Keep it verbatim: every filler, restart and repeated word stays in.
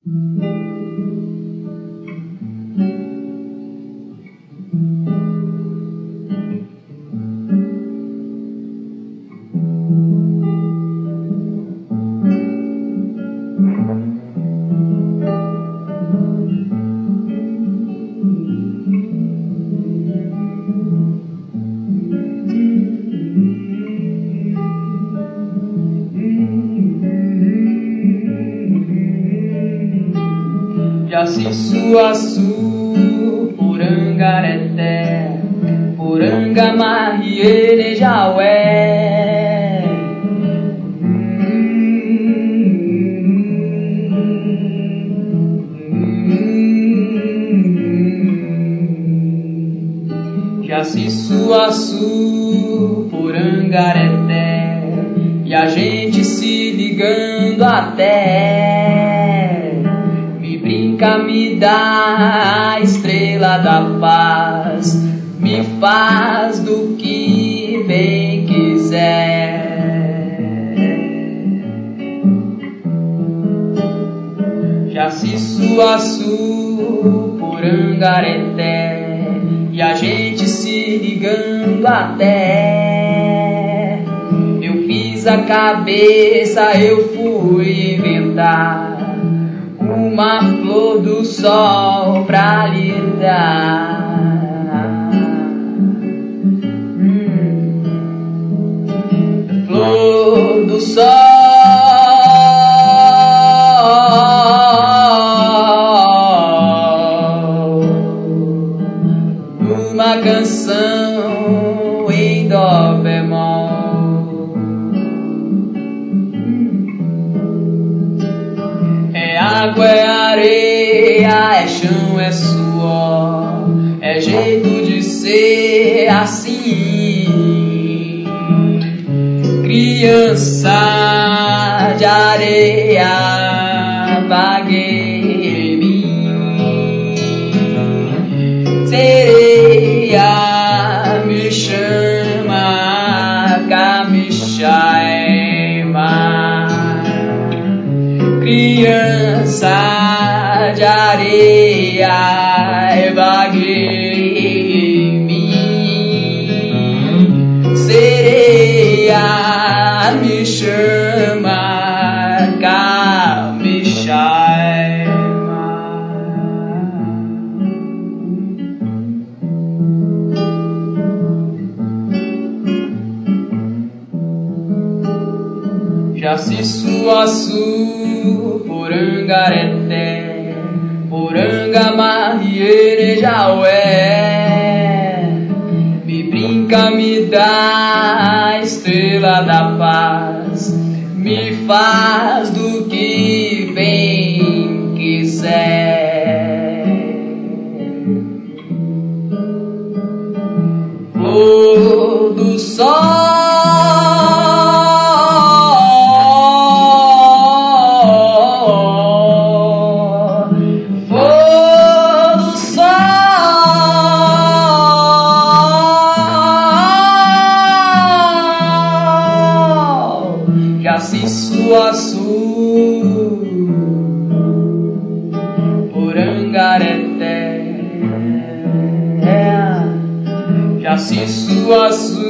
Jaci-Suaçu, Porangareté, Porangamariê-Nejaué. Jaci-Suaçu, Porangareté, e a gente se ligando até. Brinca, me dá a estrela da paz, me faz do que bem quiser. Jaci-Suaçu, Porangareté, e a gente se ligando até. Eu fiz a cabeça, eu fui inventar uma flor do sol pra lhe dar. hum. Flor do sol, uma canção em dó bemol. Água é areia, é chão, é suor, é jeito de ser assim. Criança de areia, vagueia em mim. Sereia me chama, Kamixaema. Criança de areia, vagueia em mim. Sereia me chama, Kamixaema. Jaci-Suaçu, Porangareté, Porangamariê-Nejaué. Me brinca, me dá a estrela da paz, me faz do que bem quiser. Flor do sol, Jaci-Suaçu, Porangareté, Jaci-Suaçu.